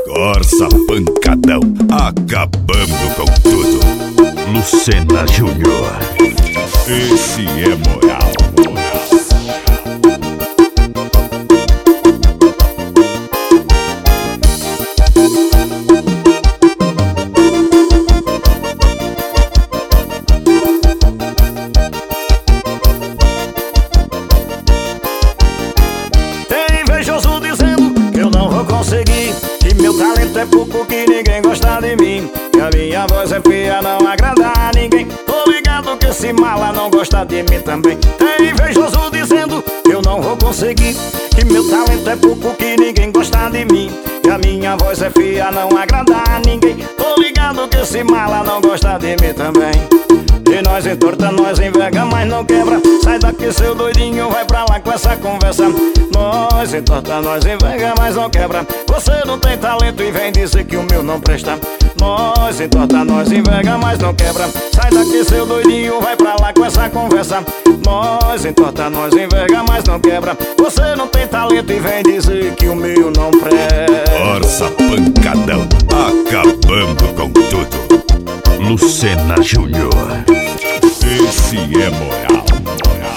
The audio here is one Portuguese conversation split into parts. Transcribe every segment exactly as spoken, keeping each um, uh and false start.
Corsa pancadão, acabando com tudo. Lucena Júnior. Esse é moral, moral. Tem invejoso dizendo que eu não vou conseguir, que meu talento é pouco, que ninguém gosta de mim, que a minha voz é feia, não agrada a ninguém. Tô ligado que esse mala não gosta de mim também. Tem invejoso dizendo que eu não vou conseguir, que meu talento é pouco, que ninguém gosta de mim, que a minha voz é feia, não agrada a ninguém. Tô ligado que esse mala não gosta de mim também. E nós entorta, nós enverga, mas não quebra. Sai daqui, seu doidinho, vai pra lá com essa conversa. Nós entorta, nós enverga, mas não quebra. Você não tem talento e vem dizer que o meu não presta. Nós entorta, nós enverga, mas não quebra. Sai daqui, seu doidinho, vai pra lá com essa conversa. Nós entorta, nós enverga, mas não quebra. Você não tem talento e vem dizer que o meu não presta. Corsa pancadão, acabando com tudo. Lucena Júnior. Esse é moral, moral.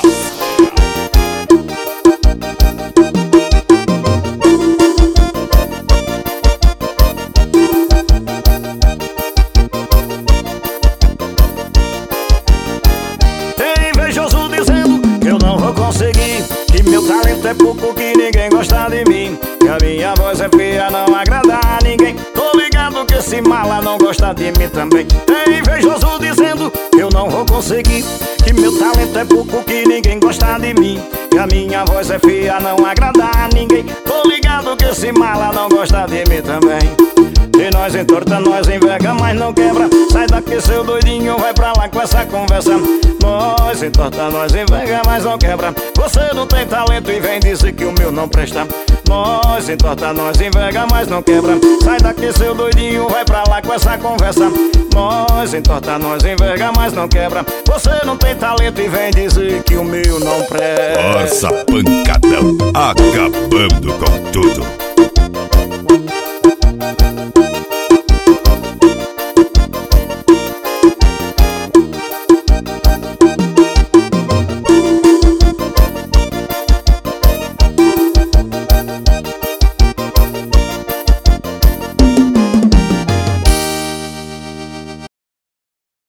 Tem invejoso dizendo que eu não vou conseguir, que meu talento é pouco, que ninguém gosta de mim, que a minha voz é feia, não agrada a ninguém. Tô ligado que esse mala não gosta de mim também. Tem invejoso dizendo que eu não vou conseguir, que meu talento é pouco, que ninguém gosta de mim, que a minha voz é feia, não agrada a ninguém. Tô ligado que esse mala não gosta de mim também. E nós entorta, nós enverga, mas não quebra. Sai daqui, seu doidinho, vai pra lá com essa conversa. Nós entorta, nós enverga, mas não quebra. Você não tem talento e vem dizer que o meu não presta. Nós entorta, nós enverga, mas não quebra. Sai daqui, seu doidinho, vai pra lá com essa conversa. Nós entorta, nós enverga, mas não quebra. Você não tem talento e vem dizer que o meu não presta. Corsa pancadão, acabando com